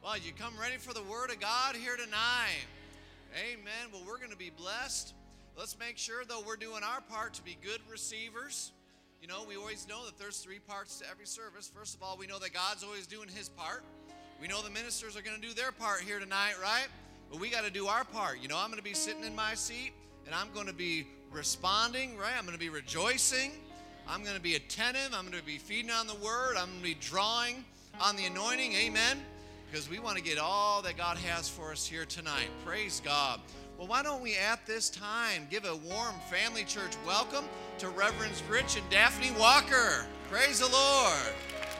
Well, you come ready for the Word of God here tonight. Amen. Well, we're going to be blessed. Let's make sure, though, we're doing our part to be good receivers. You know, we always know that there's three parts to every service. First of all, we know that God's always doing His part. We know the ministers are going to do their part here tonight, right? But we got to do our part. You know, I'm going to be sitting in my seat, and I'm going to be responding, right? I'm going to be rejoicing. I'm going to be attentive. I'm going to be feeding on the Word. I'm going to be drawing on the anointing. Amen. Because we want to get all that God has for us here tonight. Praise God. Well, why don't we at this time give a warm family church welcome to Reverends Rich and Daphne Walker. Praise the Lord.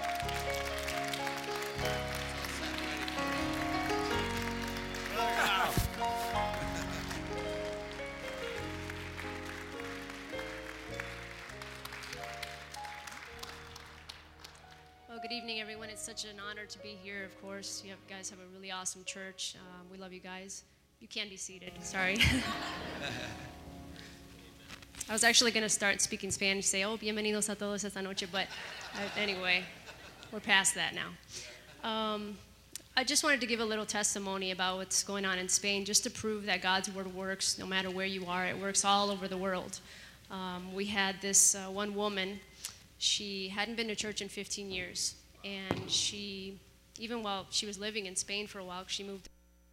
Well, good evening, everyone. It's such an honor to be here, of course. You guys have a really awesome church. We love you guys. You can be seated. Sorry. I was actually going to start speaking Spanish, say, oh, bienvenidos a todos esta noche, but anyway, we're past that now. I just wanted to give a little testimony about what's going on in Spain, just to prove that God's word works no matter where you are. It works all over the world. We had this one woman. She hadn't been to church in 15 years, and she, even while she was living in Spain for a while, she moved.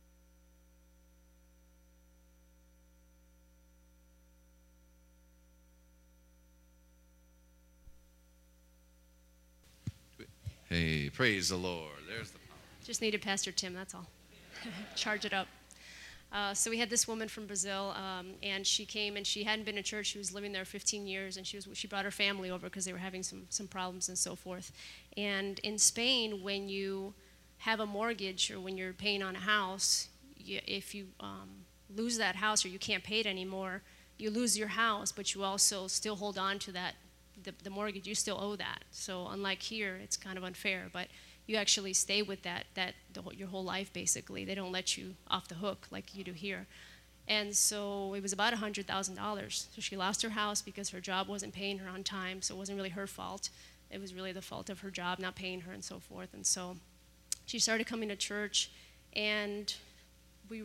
Hey, praise the Lord. There's the power. Just needed Pastor Tim, that's all. Charge it up. So we had this woman from Brazil, and she came, and she hadn't been to church. She was living there 15 years, and she brought her family over because they were having some problems and so forth. And in Spain, when you have a mortgage or when you're paying on a house, if you lose that house or you can't pay it anymore, you lose your house, but you also still hold on to that, the mortgage. You still owe that. So unlike here, it's kind of unfair, but you actually stay with your whole life, basically. They don't let you off the hook like you do here. And so it was about $100,000. So she lost her house because her job wasn't paying her on time, so it wasn't really her fault. It was really the fault of her job not paying her and so forth. And so she started coming to church, and the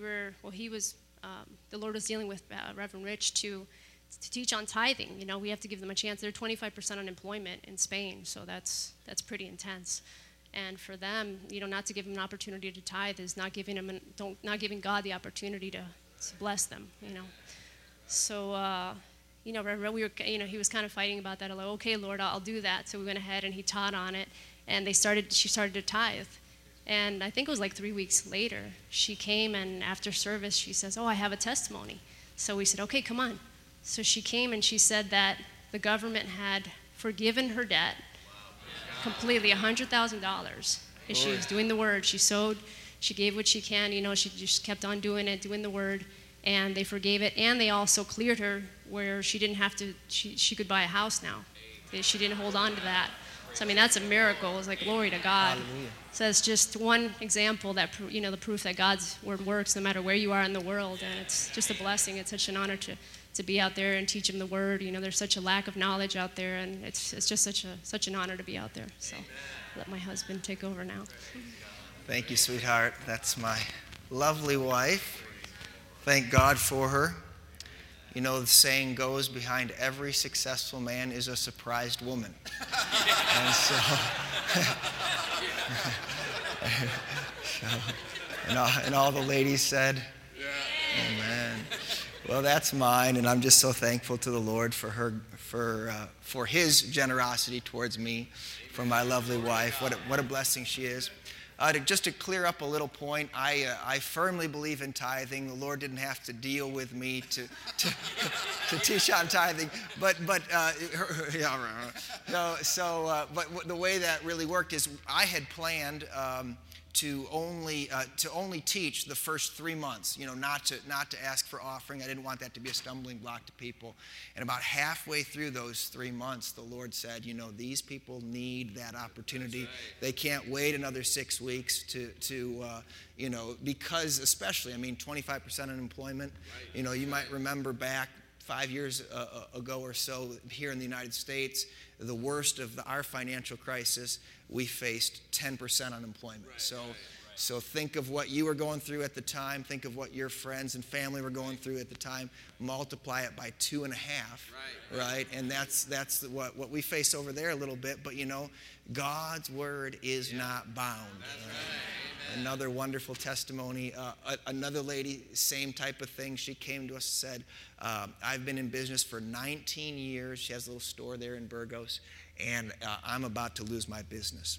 Lord was dealing with Reverend Rich to teach on tithing. You know, we have to give them a chance. They're 25% unemployment in Spain, so that's pretty intense. And for them, you know, not to give them an opportunity to tithe is not giving God the opportunity to bless them, you know. So, you know, he was kind of fighting about that. I'm like, okay, Lord, I'll do that. So we went ahead and he taught on it, and she started to tithe. And I think it was like 3 weeks later, she came, and after service, she says, oh, I have a testimony. So we said, okay, come on. So she came, and she said that the government had forgiven her debt completely, $100,000. She was doing the word. She sowed. She gave what she can. You know, she just kept on doing it, doing the word, and they forgave it. And they also cleared her where she didn't have to. She could buy a house now. She didn't hold on to that. So I mean, that's a miracle. It's like glory to God. Hallelujah. So it's just one example that the proof that God's word works no matter where you are in the world, and it's just a blessing. It's such an honor to be out there and teach them the word. You know, there's such a lack of knowledge out there, and it's just such an honor to be out there. So I'll let my husband take over now. Thank you, sweetheart. That's my lovely wife. Thank God for her. You know, the saying goes, behind every successful man is a surprised woman. And so, and all the ladies said, amen. Well, that's mine, and I'm just so thankful to the Lord for His generosity towards me, for my lovely wife. What a blessing she is. Just to clear up a little point, I firmly believe in tithing. The Lord didn't have to deal with me to teach on tithing, but the way that really worked is I had planned to only teach the first 3 months, you know, not to ask for offering. I didn't want that to be a stumbling block to people. And about halfway through those 3 months, the Lord said, you know, these people need that opportunity. Right. They can't wait another 6 weeks to because especially, I mean, 25% unemployment. Right. You know, you might remember back 5 years ago or so here in the United States, the worst of our financial crisis, we faced 10% unemployment. Right, so, So think of what you were going through at the time. Think of what your friends and family were going through at the time. Multiply it by 2.5, right? And that's what we face over there a little bit. But, God's word is not bound. Another wonderful testimony. Another lady, same type of thing. She came to us and said, I've been in business for 19 years. She has a little store there in Burgos, and I'm about to lose my business.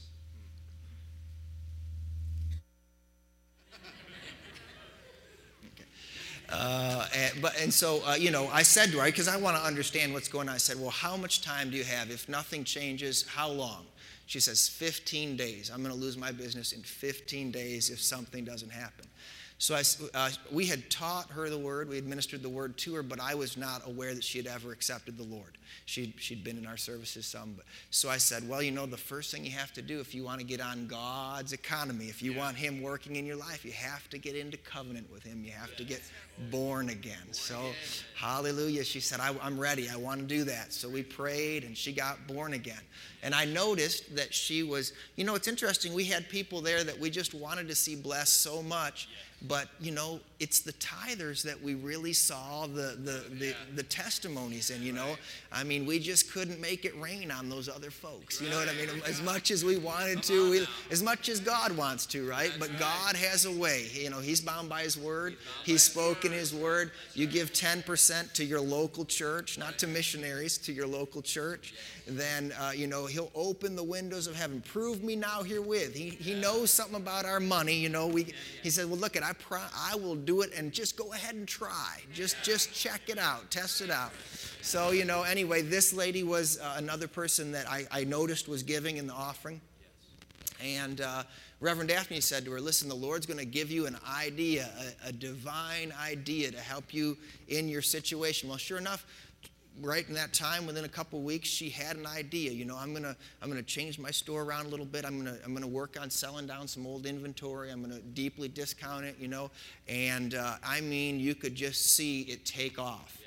So I said to her, because I want to understand what's going on, I said, well, how much time do you have? If nothing changes, how long? She says, 15 days. I'm going to lose my business in 15 days if something doesn't happen. So we had taught her the word. We administered the word to her, but I was not aware that she had ever accepted the Lord. She'd been in our services some. So I said, well, the first thing you have to do if you want to get on God's economy, if you want him working in your life, you have to get into covenant with him. You have to get born again. So, hallelujah. She said, I'm ready. I want to do that. So we prayed, and she got born again. And I noticed that she was, it's interesting. We had people there that we just wanted to see blessed so much. But, it's the tithers that we really saw the testimonies in, I mean, we just couldn't make it rain on those other folks. You know what I mean? As much as we wanted to, as much as God wants to, right? But God has a way. He's bound by his word. He's spoken his word. You give 10% to your local church, not to missionaries, to your local church. Then, he'll open the windows of heaven. Prove me now herewith. He knows something about our money. He said, well, look, I will do it, and just go ahead and try. Just check it out. Test it out. So, anyway, this lady was another person that I noticed was giving in the offering. And Reverend Daphne said to her, listen, the Lord's going to give you an idea, a divine idea to help you in your situation. Well, sure enough, right in that time, within a couple of weeks, she had an idea. I'm gonna change my store around a little bit. I'm gonna work on selling down some old inventory. I'm gonna deeply discount it. And I mean, you could just see it take off.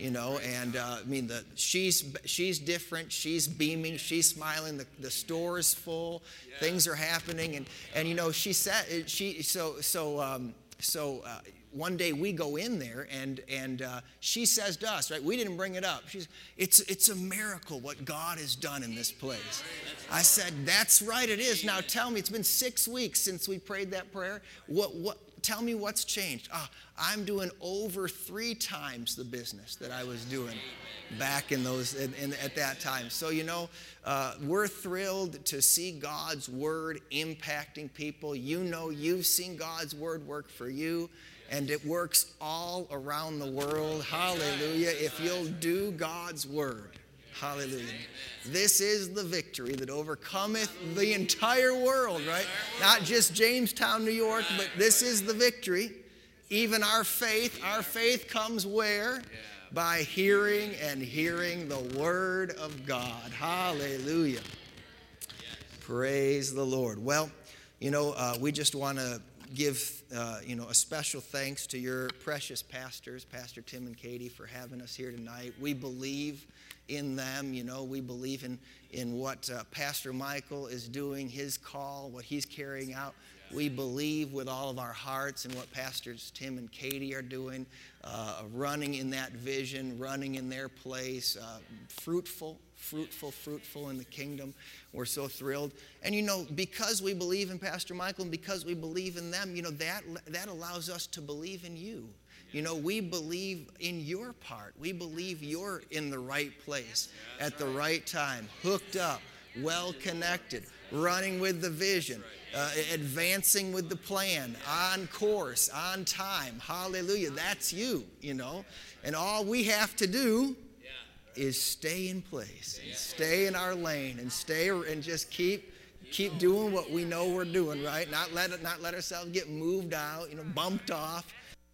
She's different. She's beaming. She's smiling. The store is full. Things are happening. And she said one day we go in there, and she says to us, right? We didn't bring it up. It's a miracle what God has done in this place. I said, that's right, it is. Now tell me, it's been 6 weeks since we prayed that prayer. Tell me what's changed. I'm doing over 3 times the business that I was doing back at that time. So, we're thrilled to see God's word impacting people. You've seen God's word work for you, and it works all around the world. Hallelujah. If you'll do God's word. Hallelujah. This is the victory that overcometh the entire world, right? Not just Jamestown, New York, but this is the victory. Even our faith comes where? By hearing and hearing the word of God. Hallelujah. Praise the Lord. Well, we just want to give, a special thanks to your precious pastors, Pastor Tim and Katie, for having us here tonight. We believe in them. We believe in what Pastor Michael is doing, his call, what he's carrying out. We believe with all of our hearts in what Pastors Tim and Katie are doing, running in that vision, running in their place, fruitful in the kingdom. We're so thrilled. And because we believe in Pastor Michael and because we believe in them, that allows us to believe in you. We believe in your part. We believe you're in the right place at the right time, hooked up, well connected, running with the vision, advancing with the plan, on course, on time. Hallelujah. That's you, And all we have to do is stay in place, and stay in our lane, and just keep doing what we know we're doing, right? Not let ourselves get moved out, bumped off.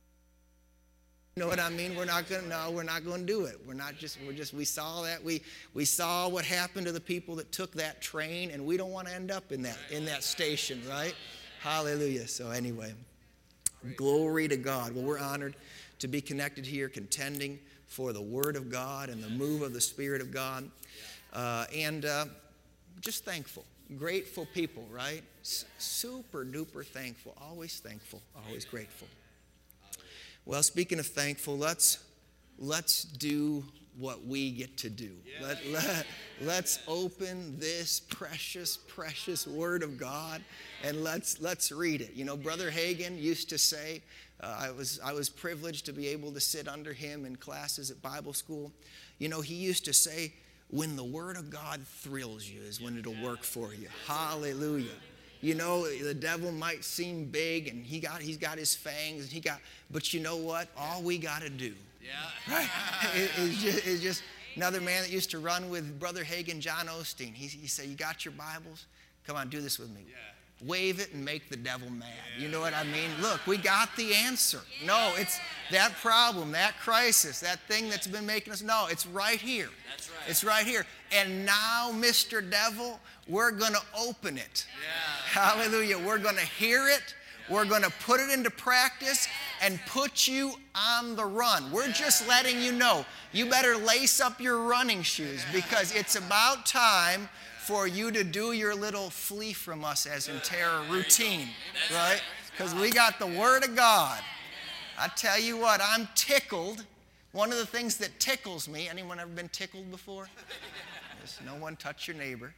You know what I mean? We're not going to do it. We saw that. We saw what happened to the people that took that train, and we don't want to end up in that station, right? Hallelujah. So anyway, glory to God. Well, we're honored to be connected here, contending for the Word of God and the move of the Spirit of God. And just thankful grateful people, right? Super duper thankful, always grateful. Well, speaking of thankful, let's do what we get to do. Let's open this precious Word of God, and let's read it. You know, Brother Hagin used to say, I was privileged to be able to sit under him in classes at Bible school. You know, he used to say, when the Word of God thrills you is when it'll work for you. Hallelujah. You know, the devil might seem big, and he's got his fangs, and but you know what? All we got to do, right, is just another man that used to run with Brother Hagin, John Osteen. He said, you got your Bibles? Come on, do this with me. Wave it and make the devil mad. You know what I mean? Look, we got the answer. No, it's that problem, that crisis, that thing that's been making us. No, it's right here. That's right. It's right here. And now, Mr. Devil, we're going to open it. Hallelujah. We're going to hear it. We're going to put it into practice and put you on the run. We're just letting you know. You better lace up your running shoes, because it's about time for you to do your little flee from us as in terror routine, right? Because we got the Word of God. I tell you what, I'm tickled. One of the things that tickles me, anyone ever been tickled before? Just no one touch your neighbor.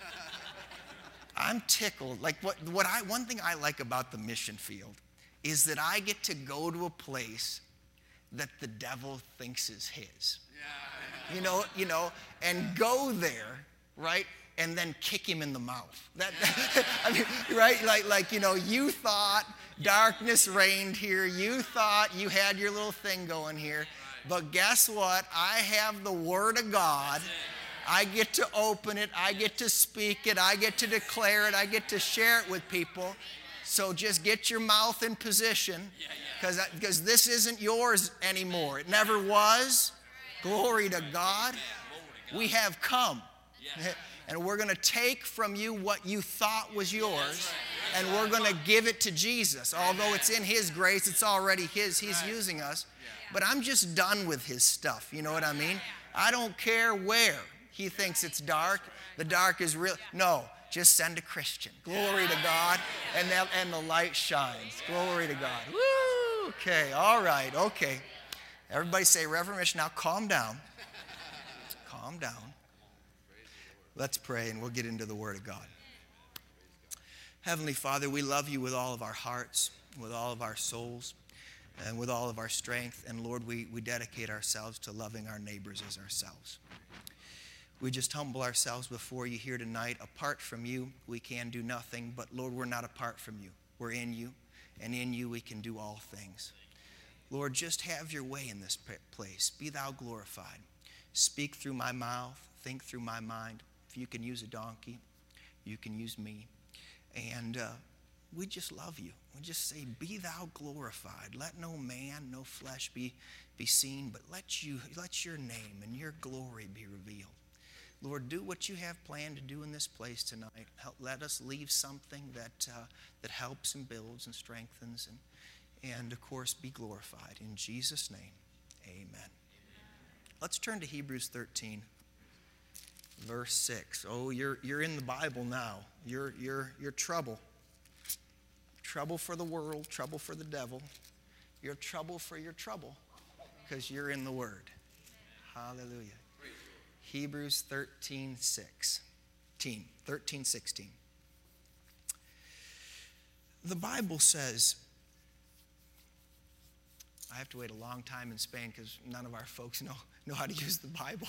I'm tickled. Like one thing I like about the mission field is that I get to go to a place that the devil thinks is his. You know, and go there, right? And then kick him in the mouth. I mean, right? Like, you know, you thought darkness reigned here. You thought you had your little thing going here. But guess what? I have the Word of God. I get to open it. I get to speak it. I get to declare it. I get to share it with people. So just get your mouth in position, because this isn't yours anymore. It never was. Glory to God. We have come. And we're going to take from you what you thought was yours, and we're going to give it to Jesus. Although it's in His grace, it's already His. He's using us. But I'm just done with His stuff. You know what I mean? I don't care where He thinks it's dark. The dark is real. No, just send a Christian. Glory to God. And the light shines. Glory to God. Woo! Okay, all right, okay. Everybody say, Reverend Mitch, now calm down. Calm down. Let's pray, and we'll get into the Word of God. Heavenly Father, we love you with all of our hearts, with all of our souls, and with all of our strength. And Lord, we dedicate ourselves to loving our neighbors as ourselves. We just humble ourselves before you here tonight. Apart from you, we can do nothing. But Lord, we're not apart from you. We're in you, and in you we can do all things. Lord, just have your way in this place. Be thou glorified. Speak through my mouth. Think through my mind. If you can use a donkey, you can use me. And we just love you. We just say, be thou glorified. Let no man, no flesh be seen, but let your name and your glory be revealed. Lord, do what you have planned to do in this place tonight. Let us leave something that helps and builds and strengthens and of course, be glorified. In Jesus' name, amen. Let's turn to Hebrews 13. Verse 6. Oh, you're in the Bible now. You're trouble. Trouble for the world, trouble for the devil. You're trouble for your trouble, because you're in the Word. Hallelujah. Hebrews 13:16. The Bible says, I have to wait a long time in Spain because none of our folks know how to use the Bible.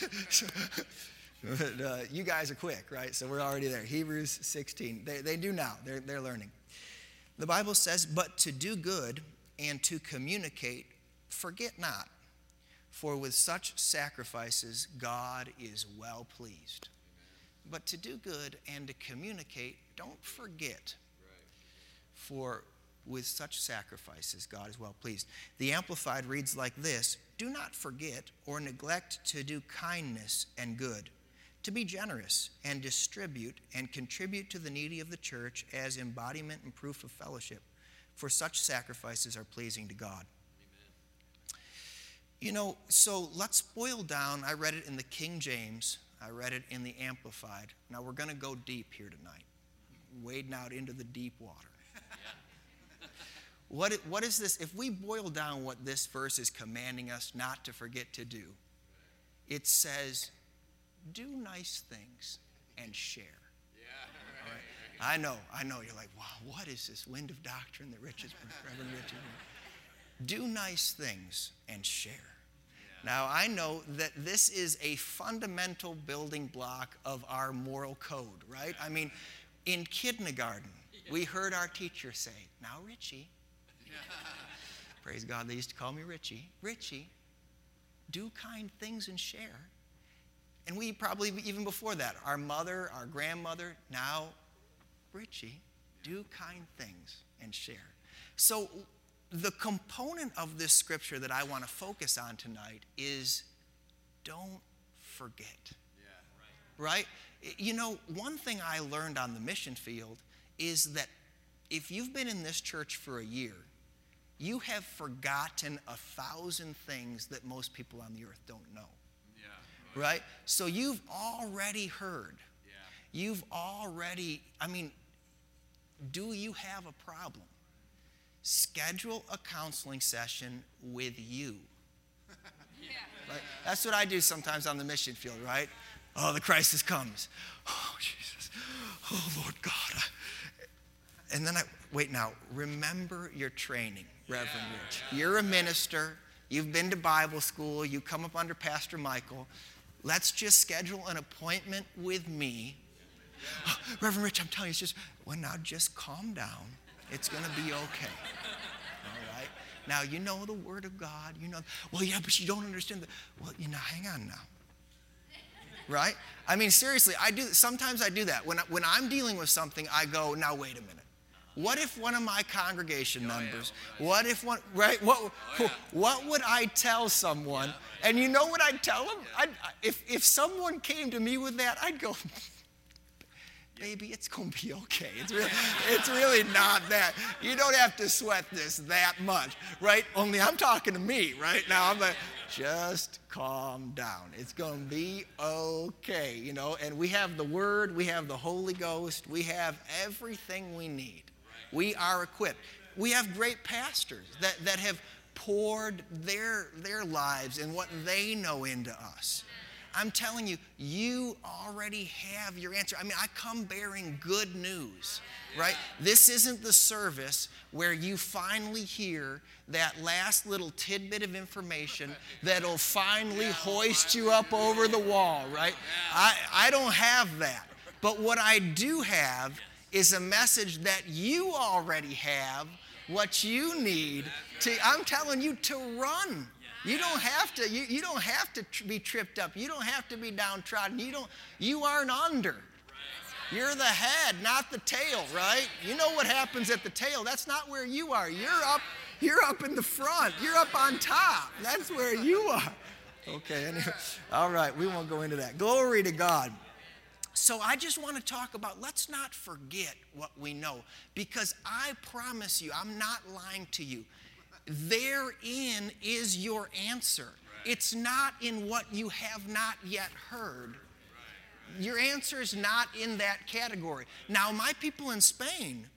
But, you guys are quick, right? So we're already there. Hebrews 16. They do now. They're learning. The Bible says, but to do good and to communicate, forget not. For with such sacrifices, God is well pleased. But to do good and to communicate, don't forget. For with such sacrifices, God is well pleased. The Amplified reads like this: do not forget or neglect to do kindness and good, to be generous and distribute and contribute to the needy of the church as embodiment and proof of fellowship, for such sacrifices are pleasing to God. Amen. You know, so let's boil down. I read it in the King James I read it in the Amplified. Now we're going to go deep here tonight, wading out into the deep water. What is this? If we boil down what this verse is commanding us not to forget to do, it says, do nice things and share. Yeah. Right? I know. You're like, wow, what is this wind of doctrine that Reverend Rich is? Do nice things and share. Yeah. Now, I know that this is a fundamental building block of our moral code, right? I mean, in kindergarten, we heard our teacher say, now, Richie, praise God, they used to call me Richie. Richie, do kind things and share. And we probably, even before that, our mother, our grandmother, now, Richie, do kind things and share. So the component of this scripture that I want to focus on tonight is don't forget. Yeah, right? You know, one thing I learned on the mission field is that if you've been in this church for a year, you have forgotten 1,000 things that most people on the earth don't know. Yeah. Right? So you've already heard. Yeah. You've already, do you have a problem? Schedule a counseling session with you. Yeah. Right? That's what I do sometimes on the mission field, right? Oh, the crisis comes. Oh, Jesus. Oh, Lord God. And then remember your training, Reverend Rich. You're a minister. You've been to Bible school. You come up under Pastor Michael. Let's just schedule an appointment with me. Oh, Reverend Rich, I'm telling you, now just calm down. It's going to be okay. All right? Now, you know the Word of God. You know, well, yeah, but you don't understand well, hang on now. Right? Seriously, sometimes I do that. When I'm dealing with something, I go, now, wait a minute. What if one of my congregation members, what if one, right? What would I tell someone? And you know what I'd tell them? If someone came to me with that, I'd go, baby, it's going to be okay. It's really not that. You don't have to sweat this that much, right? Only I'm talking to me right now. I'm like, just calm down. It's going to be okay, And we have the Word, we have the Holy Ghost, we have everything we need. We are equipped. We have great pastors that have poured their lives and what they know into us. I'm telling you, you already have your answer. I come bearing good news, right? This isn't the service where you finally hear that last little tidbit of information that'll finally hoist you up over the wall, right? I don't have that. But what I do have is a message that you already have, what you need I'm telling you, to run. You don't have to. You don't have to be tripped up. You don't have to be downtrodden. You aren't under. You're the head, not the tail, right? You know what happens at the tail. That's not where you are. You're up in the front. You're up on top. That's where you are. Okay, anyway. All right, we won't go into that. Glory to God. So I just want to talk about, let's not forget what we know, because I promise you, I'm not lying to you. Therein is your answer. Right. It's not in what you have not yet heard. Right. Your answer is not in that category. Now, my people in Spain,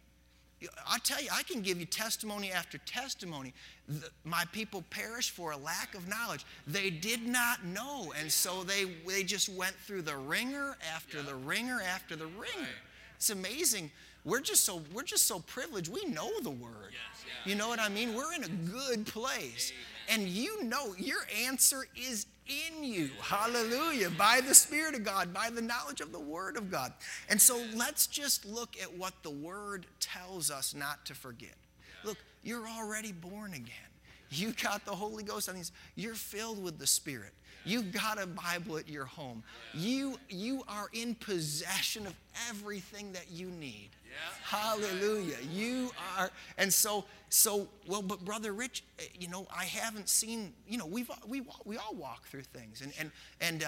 I tell you, I can give you testimony after testimony. My people perished for a lack of knowledge. They did not know, and so they just went through the ringer after the ringer after the ringer. Right. It's amazing. We're just so privileged. We know the Word. Yes, yeah. You know what I mean? We're in a good place. Amen. And you know your answer is in you. Hallelujah. By the Spirit of God, by the knowledge of the Word of God. And so let's just look at what the Word tells us not to forget. Yeah. Look, you're already born again. You got the Holy Ghost on these. You're filled with the Spirit. You've got a Bible at your home. You are in possession of everything that you need. Yeah. Hallelujah. You are. And so, but Brother Rich, I haven't seen, we all walk through things. And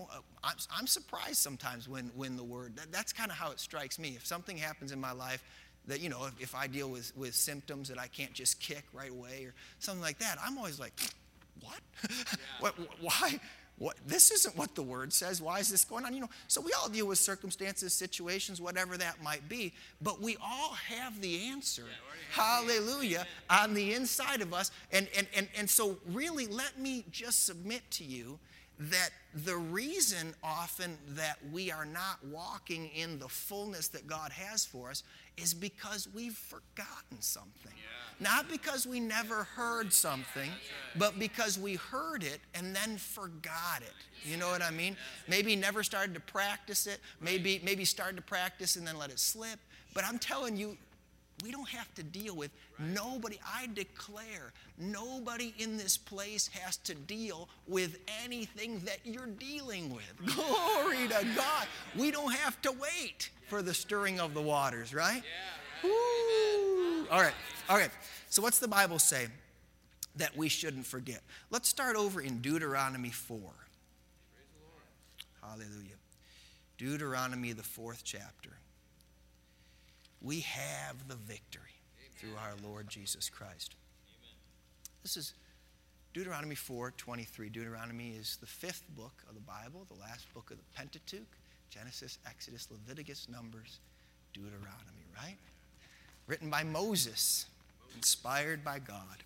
I'm surprised sometimes when the Word, that's kind of how it strikes me. If something happens in my life that, if I deal with symptoms that I can't just kick right away or something like that, I'm always like, what? Yeah. Why? This isn't what the word says. Why is this going on? So we all deal with circumstances, situations, whatever that might be, but we all have the answer. Hallelujah, on the inside of us. And so really, let me just submit to you that the reason often that we are not walking in the fullness that God has for us is because we've forgotten something. Not because we never heard something, but because we heard it and then forgot it. You know what I mean? Maybe never started to practice it. Maybe started to practice and then let it slip. But I'm telling you, we don't have to deal with nobody. I declare nobody in this place has to deal with anything that you're dealing with. Glory to God. We don't have to wait for the stirring of the waters, right? Woo. All right. So what's the Bible say that we shouldn't forget? Let's start over in Deuteronomy 4. Hallelujah. Deuteronomy, the 4th chapter. We have the victory through our Lord Jesus Christ. This is Deuteronomy 4:23. Deuteronomy is the 5th book of the Bible, the last book of the Pentateuch. Genesis, Exodus, Leviticus, Numbers, Deuteronomy, right? Written by Moses, inspired by God.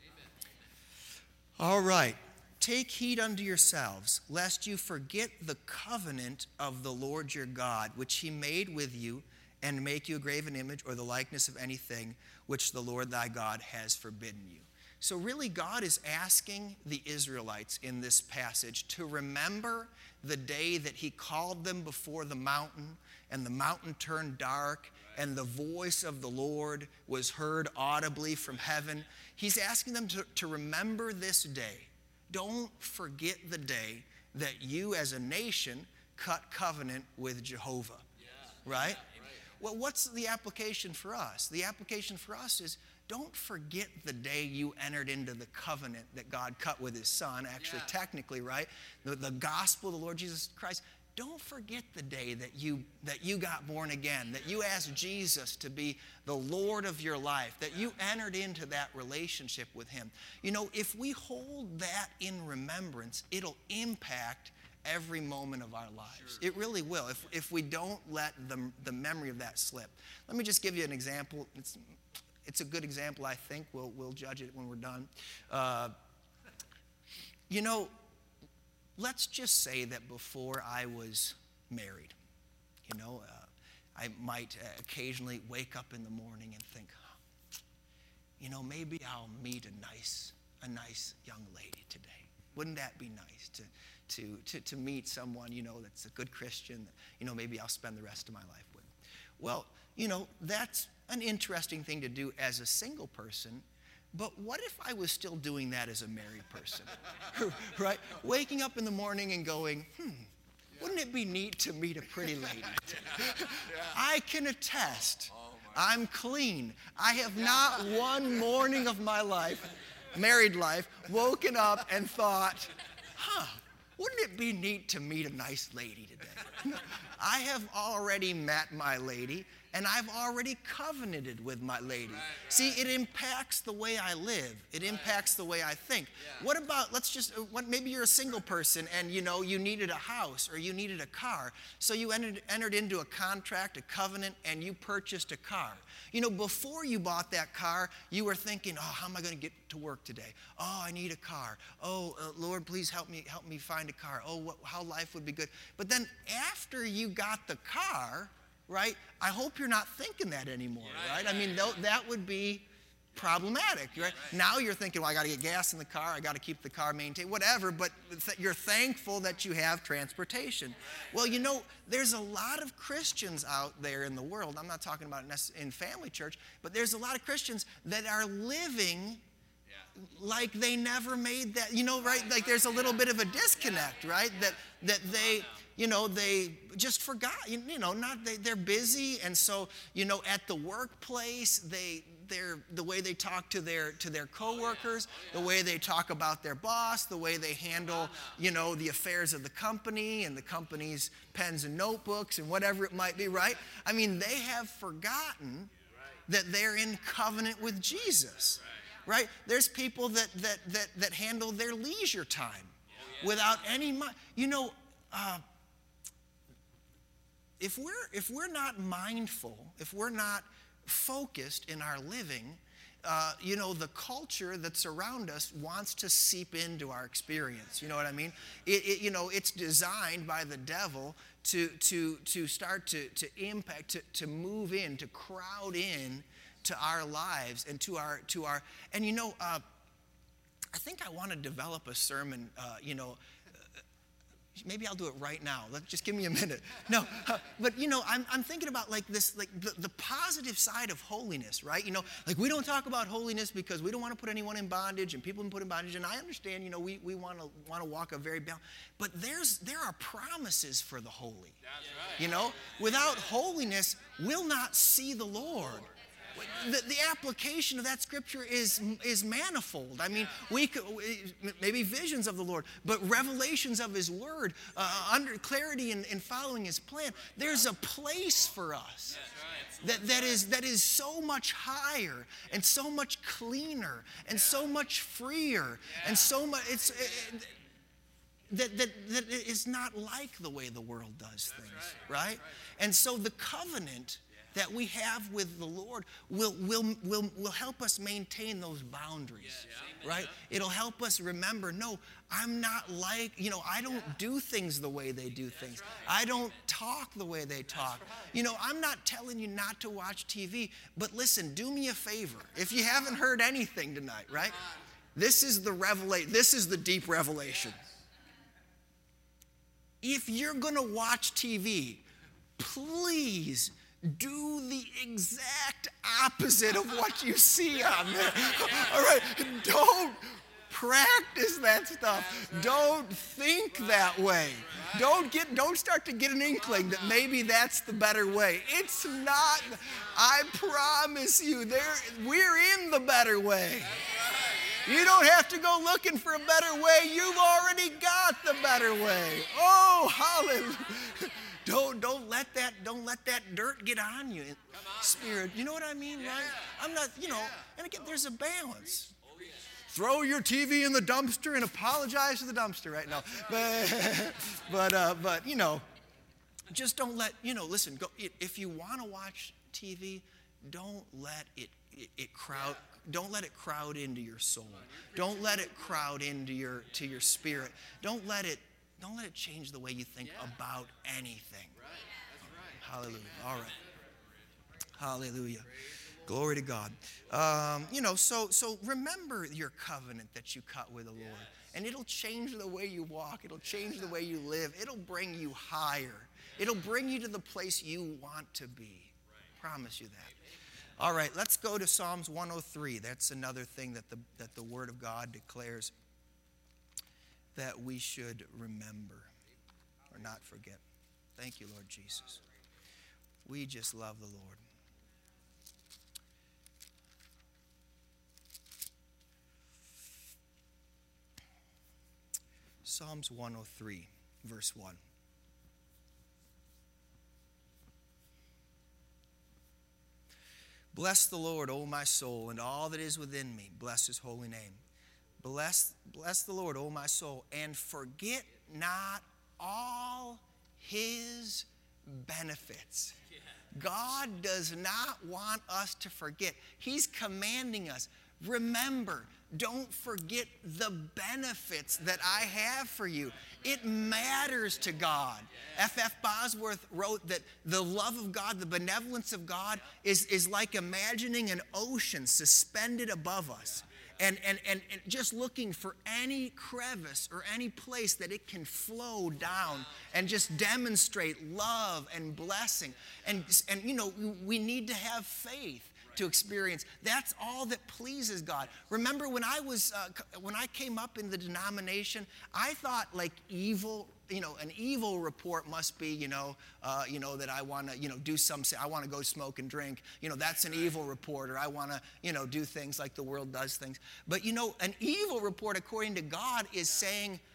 All right. Take heed unto yourselves, lest you forget the covenant of the Lord your God, which he made with you, and make you a graven image or the likeness of anything which the Lord thy God has forbidden you. So really, God is asking the Israelites in this passage to remember the day that he called them before the mountain, and the mountain turned dark, and the voice of the Lord was heard audibly from heaven. He's asking them to remember this day. Don't forget the day that you as a nation cut covenant with Jehovah, right? Well, what's the application for us? The application for us is don't forget the day you entered into the covenant that God cut with his son, actually technically, right? The gospel of the Lord Jesus Christ. Don't forget the day that you got born again, that you asked Jesus to be the Lord of your life, that you entered into that relationship with him. If we hold that in remembrance, it'll impact every moment of our lives. It really will, if we don't let the memory of that slip. Let me just give you an example. It's a good example, I think. We'll judge it when we're done. Let's just say that before I was married, I might occasionally wake up in the morning and think, maybe I'll meet a nice young lady today. Wouldn't that be nice to meet someone, that's a good Christian, that, maybe I'll spend the rest of my life with? Well, that's an interesting thing to do as a single person, but what if I was still doing that as a married person? Right? Waking up in the morning and going, wouldn't it be neat to meet a pretty lady? I can attest, I'm clean. I have not one morning of my life, married life, woken up and thought, wouldn't it be neat to meet a nice lady today? I have already met my lady, and I've already covenanted with my lady. Right. See, it impacts the way I live. It impacts the way I think. Yeah. What about, maybe you're a single person and you needed a house or you needed a car. So you entered into a contract, a covenant, and you purchased a car. Before you bought that car, you were thinking, how am I going to get to work today? Oh, I need a car. Oh, Lord, please help me find a car. Oh, how life would be good. But then after you got the car, right, I hope you're not thinking that anymore, right? I mean, that would be problematic, right? Now you're thinking, well, I got to get gas in the car, I got to keep the car maintained, whatever, but you're thankful that you have transportation. Well, there's a lot of Christians out there in the world, I'm not talking about in family church, but there's a lot of Christians that are living like they never made that, right? Like there's a little bit of a disconnect, right? That they... they just forgot, they're busy. And so, at the workplace, the way they talk to their coworkers, the way they talk about their boss, the way they handle, the affairs of the company and the company's pens and notebooks and whatever it might be, right? I mean, they have forgotten that they're in covenant with Jesus, right? There's people that handle their leisure time. without any mind. You know, if we're not mindful, if we're not focused in our living, you know, the culture that's around us wants to seep into our experience. You know what I mean? You know, it's designed by the devil to start to impact, to move in, to crowd in to our lives and to our. And you know, I think I want to develop a sermon. You know. Maybe I'll do it right now. Just give me a minute. No, but you know, I'm thinking about like this, like the positive side of holiness, right? You know, like we don't talk about holiness because we don't want to put anyone in bondage and people put in bondage. And I understand, you know, we want to walk a very balance. But there are promises for the holy. That's right. You know, without holiness, we'll not see the Lord. The application of that scripture is manifold. I mean, we could, maybe visions of the Lord, but revelations of His Word, under clarity in following His plan. There's a place for us that is so much higher and so much cleaner and so much freer and so much. That is not like the way the world does things, right? And so the covenant that we have with the Lord will help us maintain those boundaries, right? It'll help us remember, no, I'm not like, you know, I don't do things the way they do things. I don't talk the way they talk. You know, I'm not telling you not to watch TV, but listen, do me a favor. If you haven't heard anything tonight, right? This is the revelation. This is the deep revelation. If you're going to watch TV, please do the exact opposite of what you see on there. All right? Don't practice that stuff. Don't think that way. Don't start to get an inkling that maybe that's the better way. It's not. I promise you, we're in the better way. You don't have to go looking for a better way. You've already got the better way. Oh, hallelujah. Don't let that dirt get on you, spirit. You know what I mean, right? I'm not, you know, and again, there's a balance. Throw your TV in the dumpster and apologize to the dumpster right now. But you know, just don't let, you know, listen, go, if you want to watch TV, don't let it crowd. Don't let it crowd into your soul. Don't let it crowd into your spirit. Don't let it change the way you think about anything. Hallelujah. All right. Hallelujah. Glory to God. You know, so remember your covenant that you cut with the Lord. And it'll change the way you walk. It'll change the way you live. It'll bring you higher. It'll bring you to the place you want to be. Promise you that. All right, let's go to Psalms 103. That's another thing that the Word of God declares that we should remember or not forget. Thank you, Lord Jesus. We just love the Lord. Psalms 103, verse 1. Bless the Lord, O my soul, and all that is within me. Bless His holy name. Bless the Lord, O my soul, and forget not all His benefits. God does not want us to forget. He's commanding us. Remember, don't forget the benefits that I have for you. It matters to God. F.F. Bosworth wrote that the love of God, the benevolence of God is like imagining an ocean suspended above us. And just looking for any crevice or any place that it can flow down and just demonstrate love and blessing. And you know, we need to have faith to experience. That's all that pleases God. Remember when I came up in the denomination, I thought like evil, you know, an evil report must be, that I want to, do I want to go smoke and drink. That's an evil report, or I want to, do things like the world does things. But, an evil report according to God is saying,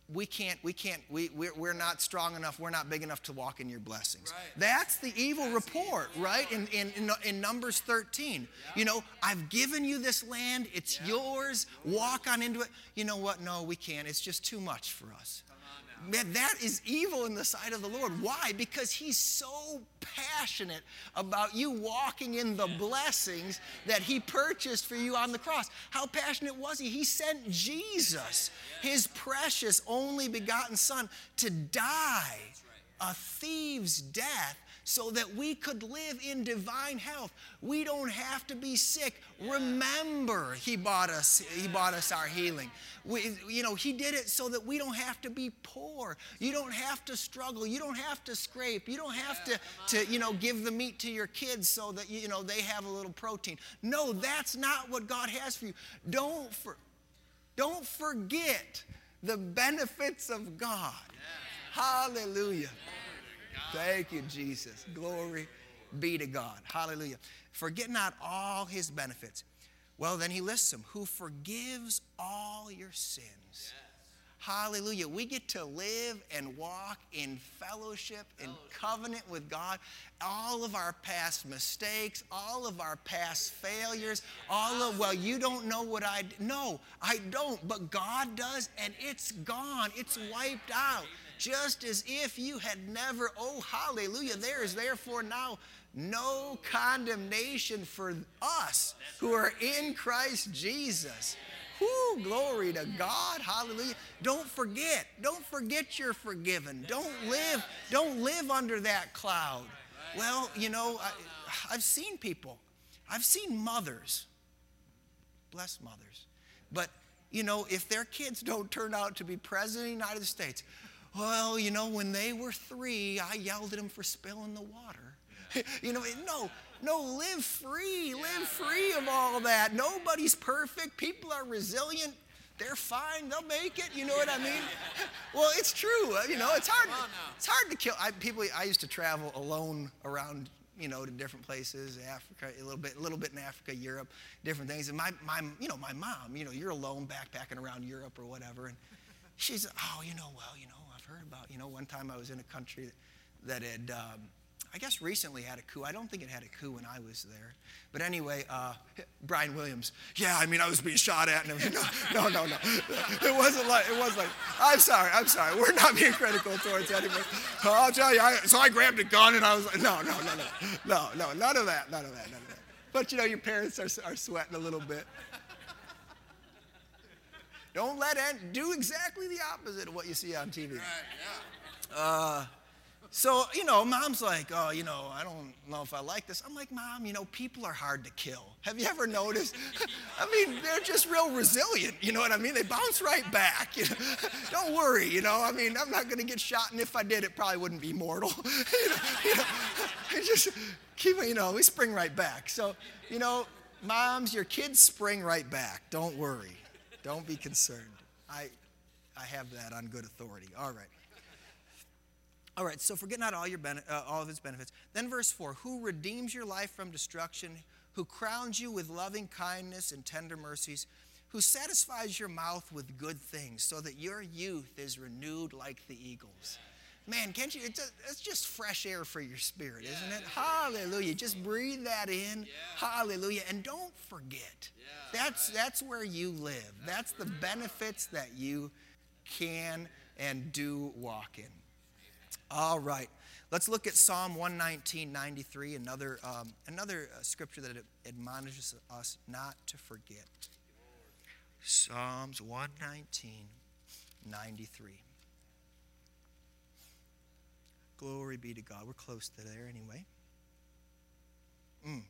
we're not strong enough, we're not big enough to walk in your blessings. Right. That's the evil report, right? In Numbers 13. You know, I've given you this land, it's yours, walk on into it. You know what? No, we can't. It's just too much for us. Man, that is evil in the sight of the Lord. Why? Because he's so passionate about you walking in the blessings that he purchased for you on the cross. How passionate was he? He sent Jesus, his precious only begotten son, to die a thief's death so that we could live in divine health. We don't have to be sick. Remember, he bought us our healing. He did it so that we don't have to be poor. You don't have to struggle. You don't have to scrape. You don't have to give the meat to your kids so that, they have a little protein. No, that's not what God has for you. Don't forget the benefits of God. Hallelujah. Thank you, Jesus. Glory be to God. Hallelujah. Forget not all his benefits. Well, then he lists them. Who forgives all your sins. Yes. Hallelujah. We get to live and walk in fellowship and covenant with God. All of our past mistakes, all of our past failures, you don't know what I did. No, I don't, but God does, and it's gone. It's wiped out. Just as if you had never, hallelujah, there is therefore now no condemnation for us who are in Christ Jesus. Whoo, glory to God, hallelujah. Don't forget you're forgiven. Don't live under that cloud. Well, I've seen people, I've seen mothers, blessed mothers, but, if their kids don't turn out to be president of the United States, well, when they were 3, I yelled at them for spilling the water. No, live free. Live free of all that. Nobody's perfect. People are resilient. They're fine. They'll make it. You know what I mean? Well, it's true. It's hard to kill. I used to travel alone around, to different places, Africa, a little bit in Africa, Europe, different things. And my mom, you're alone backpacking around Europe or whatever, and she said, I've heard about, one time I was in a country that had, I guess recently had a coup. I don't think it had a coup when I was there. But anyway, Brian Williams, I was being shot at and everything. No. It wasn't like, I'm sorry. We're not being critical towards anybody. I'll tell you, so I grabbed a gun and I was like, no, none of that. But your parents are sweating a little bit. Don't do exactly the opposite of what you see on TV. Right, So, mom's like, I don't know if I like this. I'm like, Mom, people are hard to kill. Have you ever noticed? They're just real resilient. You know what I mean? They bounce right back. Don't worry, I'm not going to get shot, and if I did, it probably wouldn't be mortal. Just keep, we spring right back. So, moms, your kids spring right back. Don't worry. Don't be concerned. I have that on good authority. All right, so forget not all of his benefits. Then verse 4, who redeems your life from destruction, who crowns you with loving kindness and tender mercies, who satisfies your mouth with good things so that your youth is renewed like the eagles. Man, can't you? It's just fresh air for your spirit, isn't it? Hallelujah. Just breathe that in. Hallelujah. And don't forget. That's where you live. That's the benefits that you can and do walk in. All right. Let's look at Psalm 119:93, another scripture that admonishes us not to forget. Psalms 119:93. Glory be to God. We're close to there anyway. Why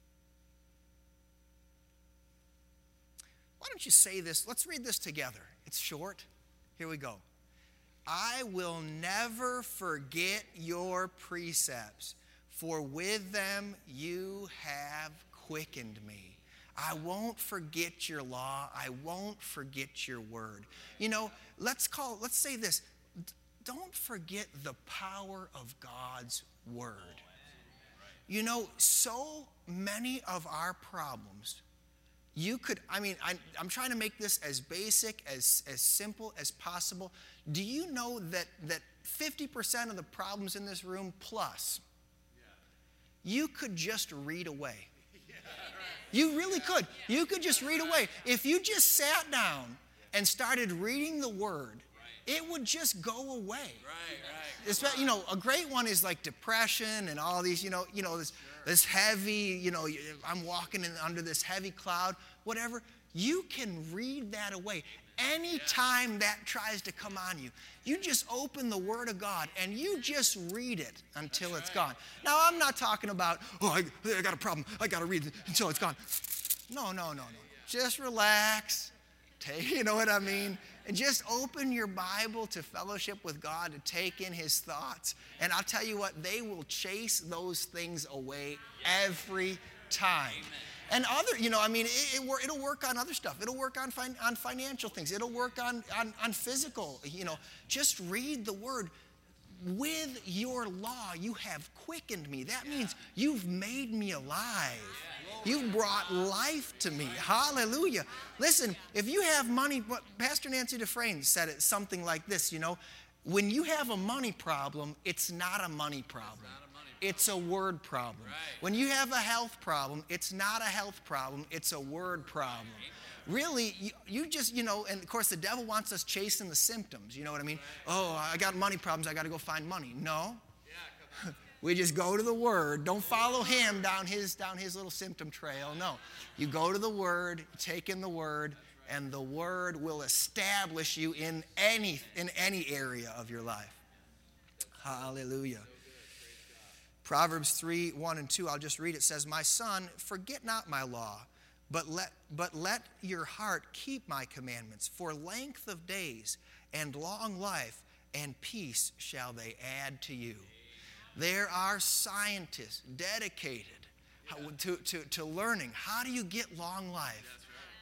don't you say this? Let's read this together. It's short. Here we go. I will never forget your precepts, for with them you have quickened me. I won't forget your law. I won't forget your word. Let's say this. Don't forget the power of God's word. So many of our problems you could, I'm trying to make this as basic, as simple as possible. Do you know that 50% of the problems in this room plus, you could just read away? You really could. You could just read away. If you just sat down and started reading the Word, it would just go away. Right. A great one is like depression and all these, this heavy, I'm walking under this heavy cloud, whatever. You can read that away. Anytime that tries to come on you, you just open the Word of God and you just read it until it's gone. Now, I'm not talking about, I got a problem, I got to read it until it's gone. No. Just relax. You know what I mean? And just open your Bible to fellowship with God, to take in His thoughts. And I'll tell you what, they will chase those things away every time. And it'll work on other stuff. It'll work on financial things. It'll work on physical, Just read the Word. With your law, you have quickened me. That means you've made me alive. You've brought life to me. Hallelujah. Listen, if you have money, Pastor Nancy Dufresne said it something like this, when you have a money problem, it's not a money problem. It's a word problem. Right. When you have a health problem, it's not a health problem. It's a word problem. Really, you just, and of course the devil wants us chasing the symptoms. You know what I mean? Right. Oh, I got money problems. I got to go find money. No. We just go to the Word. Don't follow him down his little symptom trail. No. You go to the Word, take in the Word, and the Word will establish you in any area of your life. Hallelujah. Proverbs 3, 1 and 2, I'll just read it. It says, my son, forget not my law, but let your heart keep my commandments. For length of days and long life and peace shall they add to you. There are scientists dedicated to learning. How do you get long life?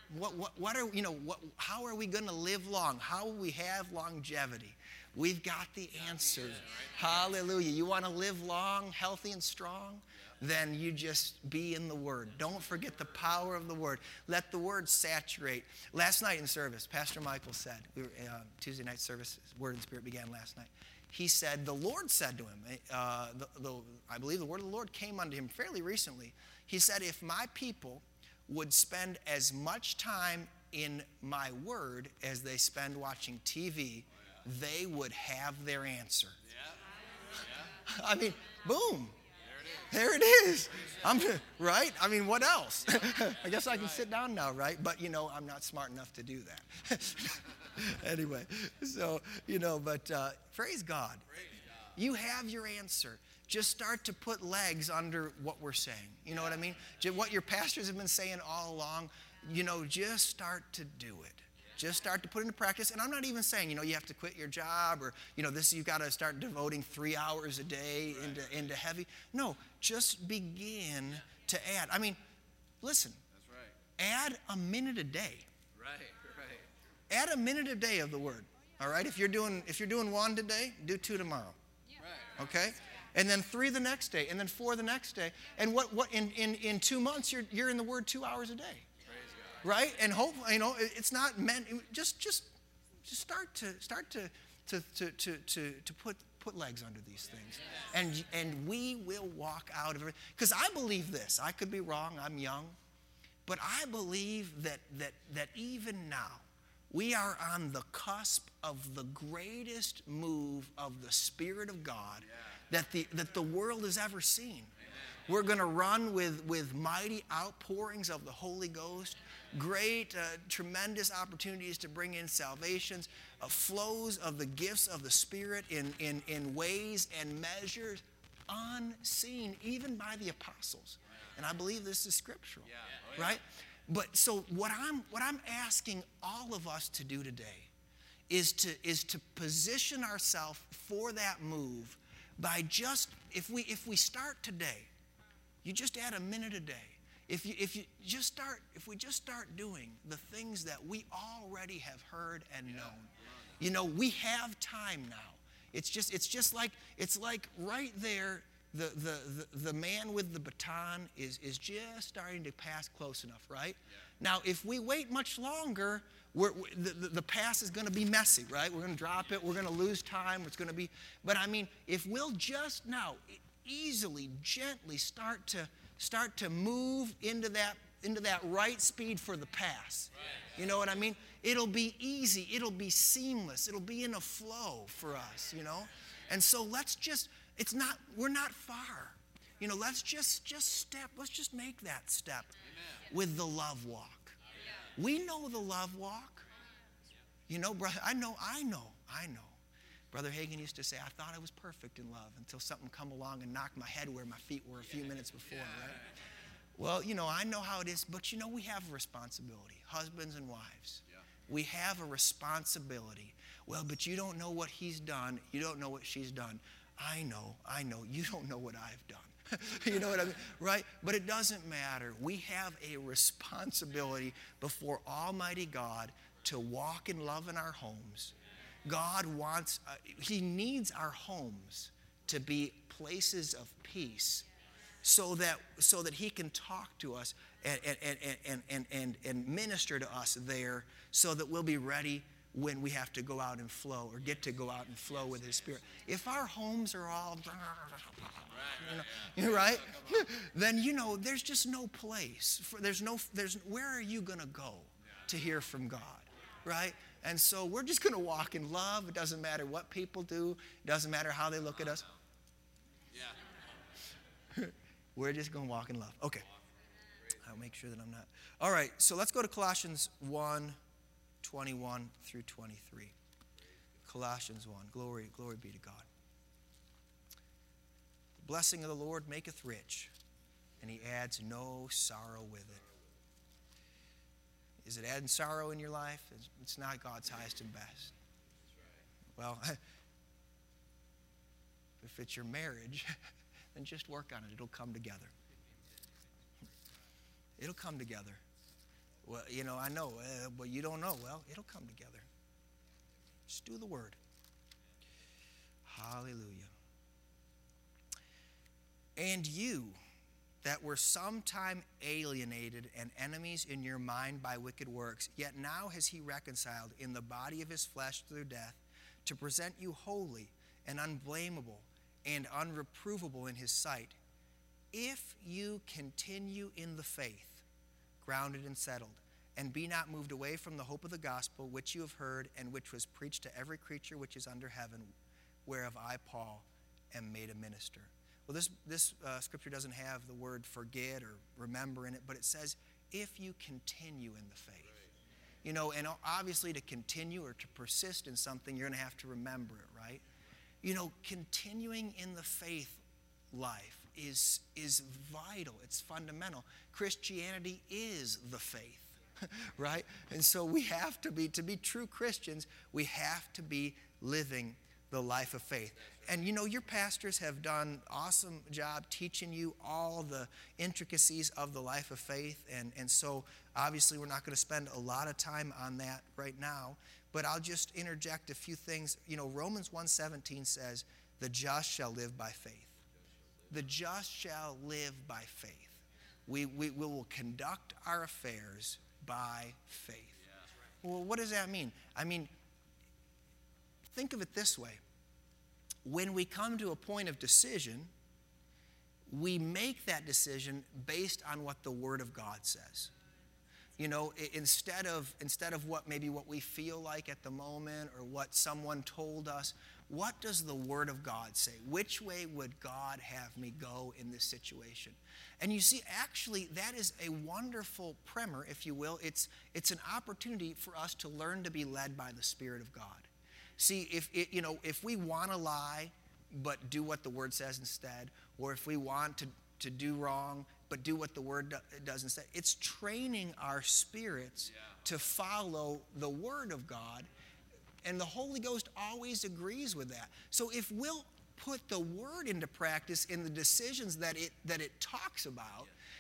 How are we going to live long? How will we have longevity? We've got the answers. Hallelujah. You want to live long, healthy, and strong? Then you just be in the Word. Don't forget the power of the Word. Let the Word saturate. Last night in service, Pastor Michael said, Tuesday night service, Word and Spirit began last night. He said, the Lord said to him, I believe the word of the Lord came unto him fairly recently. He said, if my people would spend as much time in my Word as they spend watching TV, they would have their answer. Yeah. I mean, boom. There it is. Right? I mean, what else? I guess I can sit down now, right? But, I'm not smart enough to do that. Anyway, so, praise God. You have your answer. Just start to put legs under what we're saying. You know what I mean? What your pastors have been saying all along, just start to do it. Just start to put into practice. And I'm not even saying, you have to quit your job or, you've got to start devoting 3 hours a day into heavy. No, just begin to add. I mean, listen. That's right. Add a minute a day. Right. Add a minute a day of the Word. All right? If you're doing 1 today, do 2 tomorrow. Yeah. Right. Okay? And then 3 the next day, and then 4 the next day. And what in 2 months you're in the Word 2 hours a day. Right? And hopefully, it's not meant. Just start to put legs under these things, and we will walk out of it. Because I believe this. I could be wrong. I'm young, but I believe that even now we are on the cusp of the greatest move of the Spirit of God that the world has ever seen. We're going to run with mighty outpourings of the Holy Ghost, great, tremendous opportunities to bring in salvations, flows of the gifts of the Spirit in ways and measures unseen, even by the apostles. And I believe this is scriptural, right? But so what I'm asking all of us to do today is to position ourselves for that move by just, if we start today, you just add a minute a day. If we just start doing the things that we already have heard and known, we have time now. It's like right there the man with the baton is just starting to pass close enough, right? Yeah. Now, if we wait much longer, the pass is going to be messy, right? We're going to drop it. We're going to lose time. It's going to be, but I mean, if we'll just now easily, gently start to move into that right speed for the pass. Right. You know what I mean? It'll be easy. It'll be seamless. It'll be in a flow for us, you know? And so we're not far. You know, let's just step. Let's just make that step. Amen. With the love walk. We know the love walk. You know, brother, I know. Brother Hagin used to say, I thought I was perfect in love until something come along and knocked my head where my feet were a few minutes before, right? Well, you know, I know how it is, but you know, we have a responsibility, husbands and wives. Yeah. We have a responsibility. Well, but you don't know what he's done. You don't know what she's done. I know. You don't know what I've done. You know what I mean? Right? But it doesn't matter. We have a responsibility before Almighty God to walk in love in our homes. God wants, he needs our homes to be places of peace so that he can talk to us and minister to us there so that we'll be ready when we have to go out and flow or get to go out and flow with his Spirit. If our homes are all, right? Then, you know, there's just no place. Where are you going to go to hear from God, right? And so we're just going to walk in love. It doesn't matter what people do. It doesn't matter how they look at us. Yeah. We're just going to walk in love. Okay. I'll make sure that I'm not. All right, so let's go to Colossians 1:21 through 23. Colossians 1. Glory be to God. The blessing of the Lord maketh rich, and he adds no sorrow with it. Is it adding sorrow in your life? It's not God's highest and best. Well, if it's your marriage, then just work on it. It'll come together. It'll come together. Well, you know, I know, but you don't know. Well, it'll come together. Just do the word. Hallelujah. And you that were sometime alienated and enemies in your mind by wicked works, yet now has he reconciled in the body of his flesh through death, to present you holy and unblameable and unreprovable in his sight, if you continue in the faith, grounded and settled, and be not moved away from the hope of the gospel which you have heard, and which was preached to every creature which is under heaven, whereof I, Paul, am made a minister. Well, this scripture doesn't have the word forget or remember in it, but it says, if you continue in the faith. You know, and obviously to continue or to persist in something, you're going to have to remember it, right? You know, continuing in the faith life is vital. It's fundamental. Christianity is the faith, right? And so we have to be true Christians, we have to be living the life of faith. And you know, your pastors have done an awesome job teaching you all the intricacies of the life of faith. And so obviously we're not going to spend a lot of time on that right now, but I'll just interject a few things. You know, Romans 1:17 says, the just shall live by faith. The just shall live by faith. We will conduct our affairs by faith. Well, what does that mean? I mean, think of it this way. When we come to a point of decision, we make that decision based on what the Word of God says. You know, instead of what we feel like at the moment or what someone told us, what does the Word of God say? Which way would God have me go in this situation? And you see, actually, that is a wonderful primer, if you will. It's an opportunity for us to learn to be led by the Spirit of God. See, if we want to lie but do what the Word says instead, or if we want to do wrong but do what the Word does instead, it's training our spirits to follow the Word of God, and the Holy Ghost always agrees with that. So if we'll put the Word into practice in the decisions that it talks about,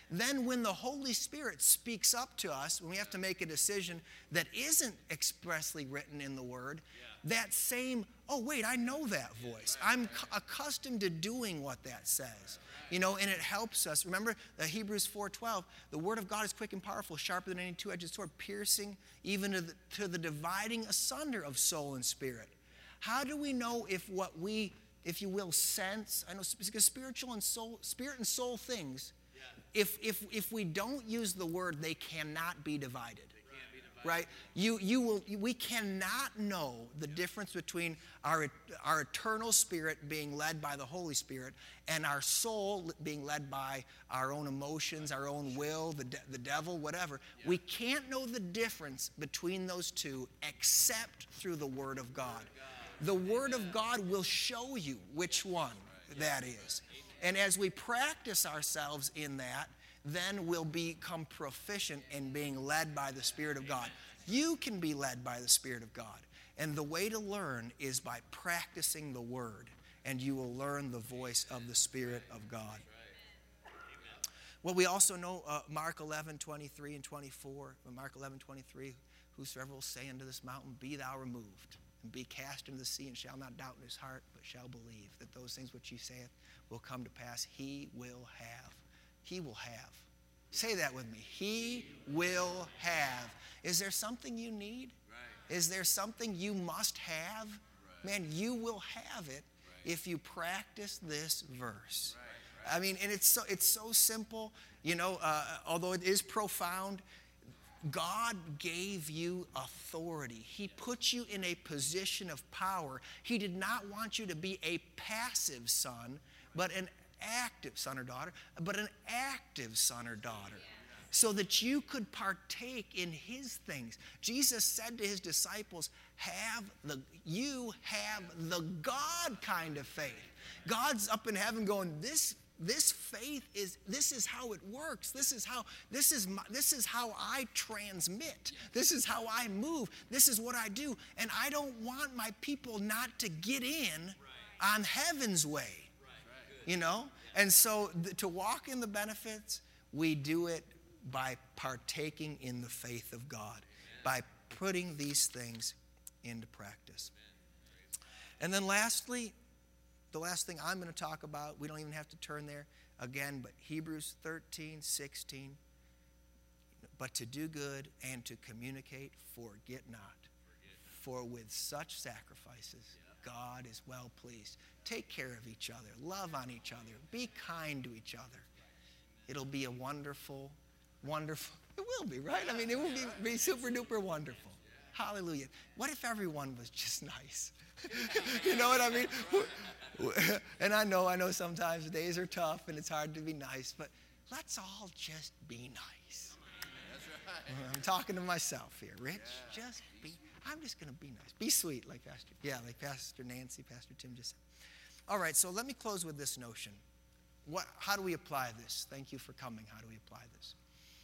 Then when the Holy Spirit speaks up to us, when we have to make a decision that isn't expressly written in the Word, that same, oh, wait, I know that voice. I'm accustomed to doing what that says. You know, and it helps us. Remember Hebrews 4:12, the Word of God is quick and powerful, sharper than any two-edged sword, piercing even to the dividing asunder of soul and spirit. How do we know if what we, if you will, sense, I know, because spirit and soul things, if we don't use the word, they cannot be divided. Right? We cannot know the difference between our eternal spirit being led by the Holy Spirit and our soul being led by our own emotions, our own will, the devil, whatever. We can't know the difference between those two except through the Word of God. The Word of God will show you which one that is. And as we practice ourselves in that, then we'll become proficient in being led by the Spirit of God. You can be led by the Spirit of God. And the way to learn is by practicing the Word. And you will learn the voice of the Spirit of God. Well, we also know Mark 11:23 and 24. Mark 11:23, whosoever will say unto this mountain, be thou removed, and be cast into the sea, and shall not doubt in his heart, but shall believe that those things which he saith will come to pass, he will have. He will have. Say that with me. He will have. Is there something you need? Right. Is there something you must have? Right. Man, you will have it if you practice this verse. Right. I mean, and it's so simple. You know, although it is profound, God gave you authority. He put you in a position of power. He did not want you to be a passive son, but an active son or daughter, but an active son or daughter, so that you could partake in his things. Jesus said to his disciples, you have the God kind of faith. God's up in heaven going, this faith this is how it works. This is how I transmit. This is how I move. This is what I do. And I don't want my people not to get in on heaven's way. You know? And so to walk in the benefits, we do it by partaking in the faith of God, by putting these things into practice. And then lastly, the last thing I'm going to talk about, we don't even have to turn there again, but Hebrews 13:16. But to do good and to communicate, forget not. For with such sacrifices, God is well pleased. Take care of each other. Love on each other. Be kind to each other. It'll be a wonderful, wonderful, it will be, right? I mean, it will be super duper wonderful. Hallelujah. What if everyone was just nice? You know what I mean? And I know sometimes days are tough and it's hard to be nice, but let's all just be nice. I'm talking to myself here. Rich, I'm just going to be nice. Be sweet, like Pastor Nancy, Pastor Tim just said. All right, so let me close with this notion. How do we apply this? Thank you for coming. How do we apply this?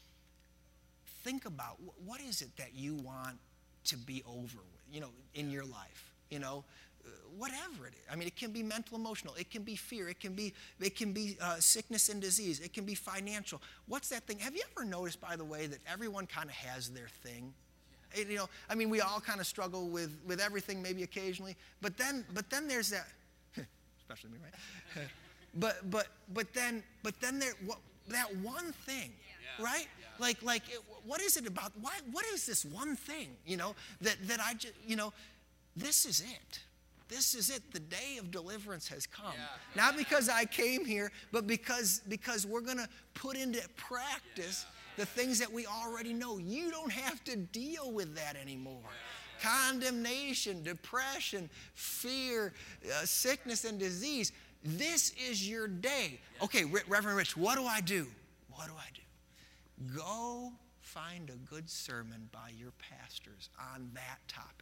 Think about what is it that you want to be over with, in your life, whatever it is. I mean, it can be mental, emotional. It can be fear. It can be sickness and disease. It can be financial. What's that thing? Have you ever noticed, by the way, that everyone kind of has their thing? I mean, we all kind of struggle with everything, maybe occasionally. But then there's that, especially me, right? but then there that one thing, right? Like what is it about? What is this one thing? That I just this is it. This is it. The day of deliverance has come. Not because I came here, but because we're going to put into practice the things that we already know. You don't have to deal with that anymore. Condemnation, depression, fear, sickness, and disease. This is your day. Okay, Reverend Rich, what do I do? What do I do? Go find a good sermon by your pastors on that topic.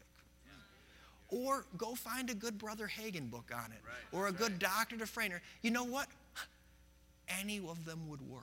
Or go find a good Brother Hagin book on it. Or a good Dr. Dufresne. You know what? Any of them would work.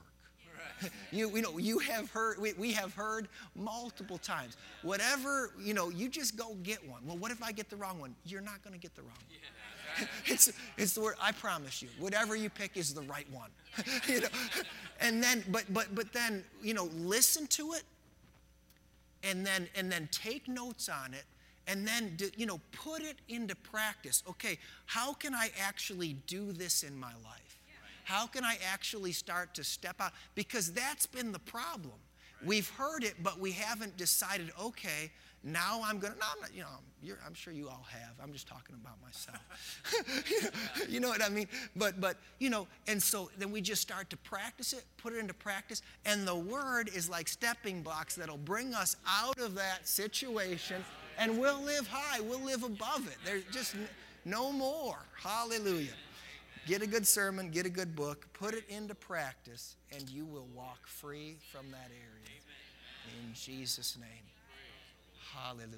You have heard, we have heard multiple times. Whatever, you just go get one. Well, what if I get the wrong one? You're not going to get the wrong one. It's the word. I promise you, whatever you pick is the right one. You know, and then, but then, you know, listen to it, and then take notes on it, and then, you know, put it into practice. Okay, how can I actually do this in my life? How can I actually start to step out? Because that's been the problem. We've heard it, but we haven't decided, okay, now I'm going to, no, I'm not, you know, I'm sure you all have. I'm just talking about myself. You know what I mean? But you know, and so then we just start to practice it, put it into practice, and the word is like stepping blocks that'll bring us out of that situation, and we'll live high. We'll live above it. There's just no more. Hallelujah. Get a good sermon, get a good book, put it into practice, and you will walk free from that area. In Jesus' name. Hallelujah.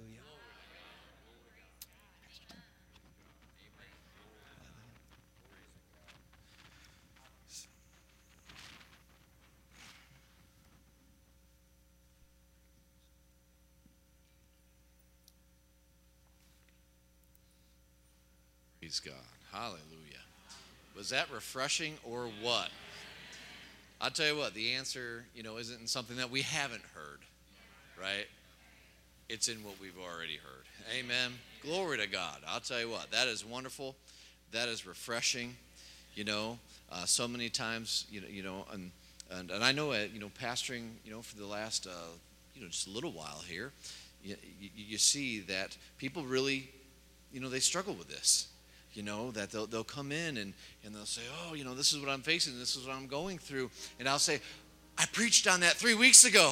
Praise God. Hallelujah. Was that refreshing or what? I'll tell you what, the answer, you know, isn't something that we haven't heard, right? It's in what we've already heard. Amen. Glory to God. I'll tell you what, that is wonderful. That is refreshing. You know, so many times, you know, and I know, you know, pastoring, you know, for the last, you know, just a little while here, you see that people really, you know, they struggle with this. You know, that they'll come in and they'll say, oh, you know, this is what I'm facing, this is what I'm going through. And I'll say, I preached on that 3 weeks ago.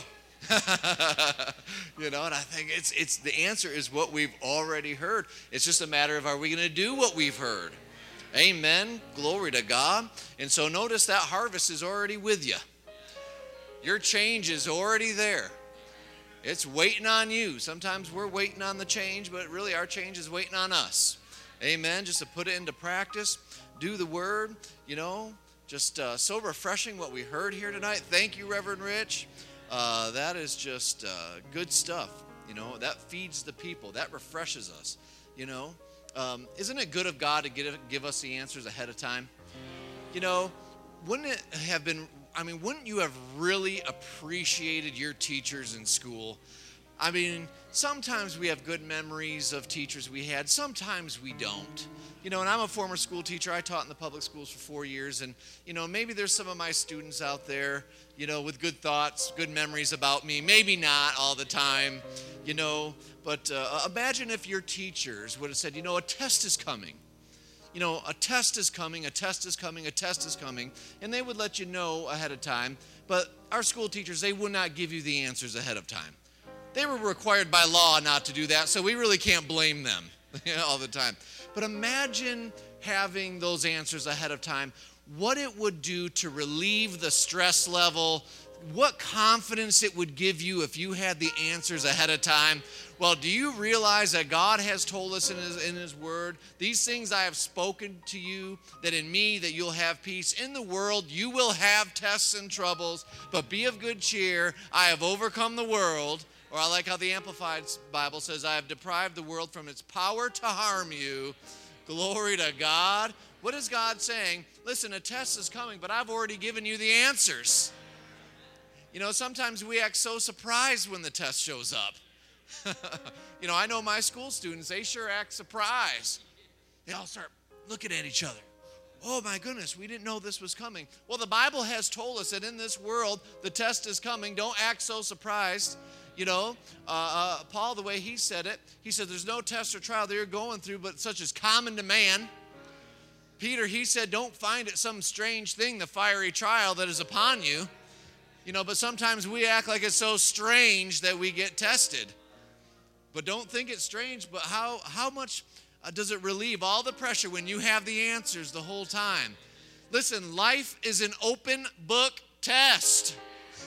You know, and I think it's the answer is what we've already heard. It's just a matter of, are we going to do what we've heard? Amen. Glory to God. And so notice that harvest is already with you. Your change is already there. It's waiting on you. Sometimes we're waiting on the change, but really our change is waiting on us. Amen. Just to put it into practice, do the word, you know, just so refreshing what we heard here tonight. Thank you, Reverend Rich. That is just good stuff. You know, that feeds the people. That refreshes us, you know. Isn't it good of God to give us the answers ahead of time? You know, wouldn't it have been, I mean, wouldn't you have really appreciated your teachers in school? I mean, sometimes we have good memories of teachers we had. Sometimes we don't. You know, and I'm a former school teacher. I taught in the public schools for 4 years. And, you know, maybe there's some of my students out there, you know, with good thoughts, good memories about me. Maybe not all the time, you know. But imagine if your teachers would have said, you know, a test is coming. You know, a test is coming, a test is coming, a test is coming. And they would let you know ahead of time. But our school teachers, they would not give you the answers ahead of time. They were required by law not to do that, so we really can't blame them all the time. But imagine having those answers ahead of time, what it would do to relieve the stress level, what confidence it would give you if you had the answers ahead of time. Well, do you realize that God has told us in His Word, these things I have spoken to you, that in me that you'll have peace. In the world you will have tests and troubles, but be of good cheer. I have overcome the world. Or I like how the Amplified Bible says, I have deprived the world from its power to harm you. Glory to God. What is God saying? Listen, a test is coming, but I've already given you the answers. You know, sometimes we act so surprised when the test shows up. You know, I know my school students, they sure act surprised. They all start looking at each other. Oh my goodness, we didn't know this was coming. Well, the Bible has told us that in this world, the test is coming. Don't act so surprised. You know, Paul, the way he said it, he said there's no test or trial that you're going through, but such as common to man. Peter, he said, don't find it some strange thing, the fiery trial that is upon you. You know, but sometimes we act like it's so strange that we get tested. But don't think it's strange, but how much does it relieve all the pressure when you have the answers the whole time? Listen, life is an open book test.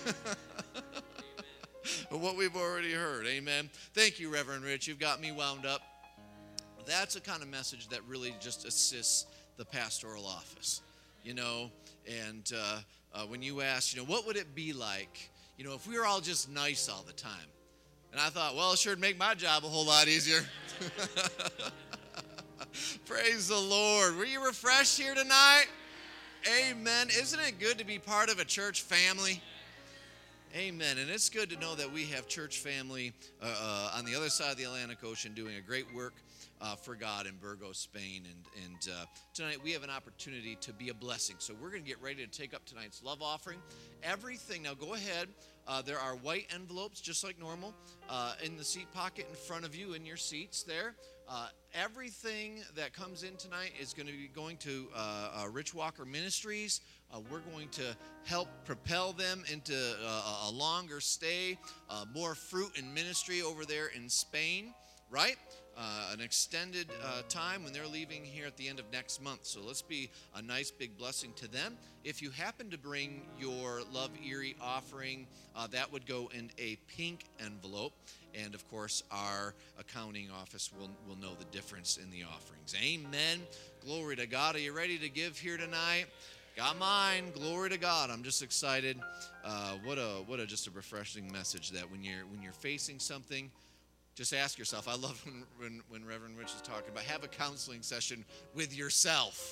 What we've already heard, amen. Thank you, Reverend Rich. You've got me wound up. That's a kind of message that really just assists the pastoral office, you know. And when you ask, you know, what would it be like, you know, if we were all just nice all the time? And I thought, well, it sure would make my job a whole lot easier. Praise the Lord. Were you refreshed here tonight? Amen. Isn't it good to be part of a church family? Amen. And it's good to know that we have church family on the other side of the Atlantic Ocean doing a great work for God in Burgos, Spain. And tonight we have an opportunity to be a blessing. So we're going to get ready to take up tonight's love offering. Everything, now go ahead. There are white envelopes, just like normal, in the seat pocket in front of you in your seats there. Everything that comes in tonight is going to be going to Rich Walker Ministries. We're going to help propel them into a longer stay, more fruit and ministry over there in Spain, right? An extended time when they're leaving here at the end of next month. So let's be a nice big blessing to them. If you happen to bring your Love Erie offering, that would go in a pink envelope. And, of course, our accounting office will know the difference in the offerings. Amen. Glory to God. Are you ready to give here tonight? Got mine. Glory to God. I'm just excited. What a just a refreshing message that when you're facing something, just ask yourself. I love when Reverend Rich is talking about have a counseling session with yourself.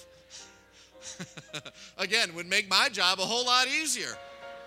Again, would make my job a whole lot easier.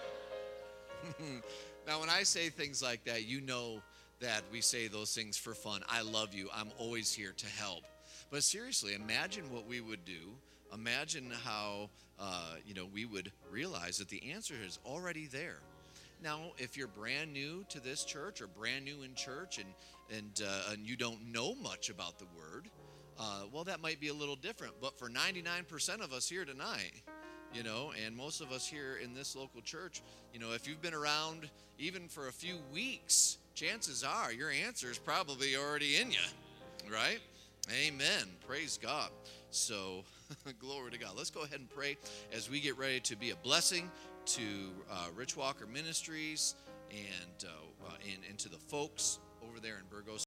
Now, when I say things like that, you know that we say those things for fun. I love you. I'm always here to help. But seriously, imagine what we would do. Imagine how we would realize that the answer is already there. Now, if you're brand new to this church or brand new in church and you don't know much about the Word, well, that might be a little different. But for 99% of us here tonight, and most of us here in this local church, if you've been around even for a few weeks, chances are your answer is probably already in you, right? Amen. Praise God. So, glory to God. Let's go ahead and pray as we get ready to be a blessing to Rich Walker Ministries and to the folks over there in Burgos.